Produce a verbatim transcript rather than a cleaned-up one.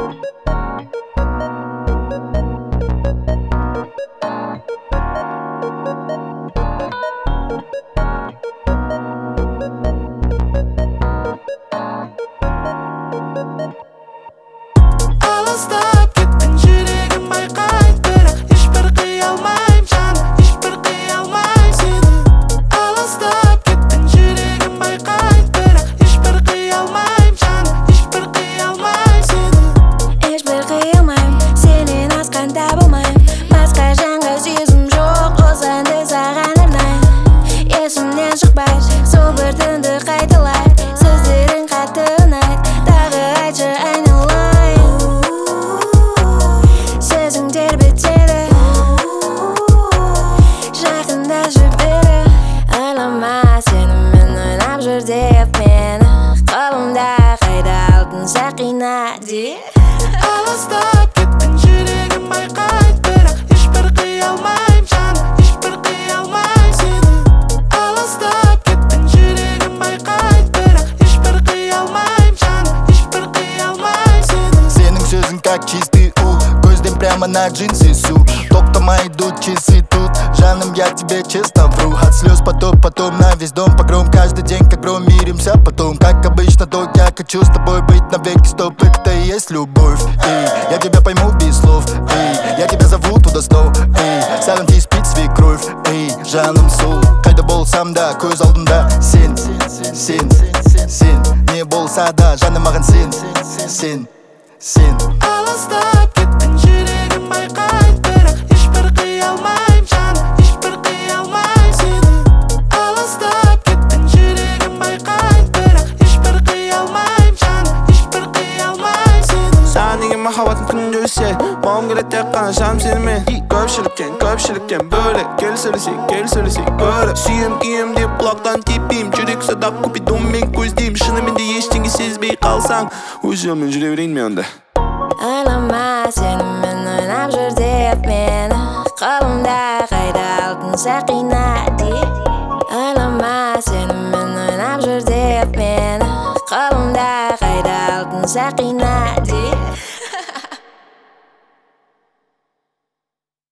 Алыстап кеттің жүрегім байқайды, бірақ ешбір қия алмайым жаным, ешбір қия алмайым сені. Алыстап кеттің жүрегім байқайды, бірақ ешбір қия алмайым жаным, ешбір қия алмайым сені. Ешбір қия алмайым, сенен асқан табылмайым. Басқа жанға сезім жоқ, осы әнді саған арнайын. Есімнен шықпай, сол бір түнді қайталайды. Сөздерің қатты ұнайды, тағы айтшы айналайын. Сезім тербетеді, жақындашы бері. Ойлама сенімен ойнап жүр деп мені, қолымда қайда алтын сақина деп. Алыстап кеттің жүрегім байқайды, бірақ ешбір қия алмайым жаным, ешбір қия алмайым сені. Алыстап кеттің жүрегім байқайды, бірақ ешбір қия алмайым жаным, ешбір қия алмайым сені. Сенің сөзің как чистый у, көзден прямо на джинсы су. Тоқтамай идут часы тут, жаным, я тебе честно вру. От слез потоп, потом на весь дом погром. Каждый день как гром, миримся потом. Как обычно, то я хочу с тобой быть навеки. Стоп, это и есть любовь. Эй, я тебя пойму без слов. Эй, я тебя зову туда снова. Эй, саған тиіспейді свекровь. Эй, жаным сол, қайда болсам да көз алдымда сен, сен, сен. Не болса да жаным маған сен, сен, сен. Алыстап кеттің жүрегім байқайды, бірақ ешбір қия алмайым жаным, ешбір қия алмайым сені. Алыстап кеттің жүрегім байқайды, бірақ ешбір қия алмайым жаным, ешбір қия алмайым сені. Саған деген махаббатым күнде өссе, мауым келеді тек қана жаным сенімен. Көпшіліктен, көпшіліктен бөлек, кел сөйлесейік, кел сөйлесейік бөлек. Сүйем кием деп құлақтан теппеймін, жүрек садап купидонмен көздеймін. Шынымен де ештеңе сезбей қалсаң, өз жолмен жүре берейін мен онда. Ойлама сенімен ойнап жүр деп мені, қолымда қайда алтын сақина деп. Ойлама сенімен ойнап жүр деп мені, қолымда қайда алтын сақина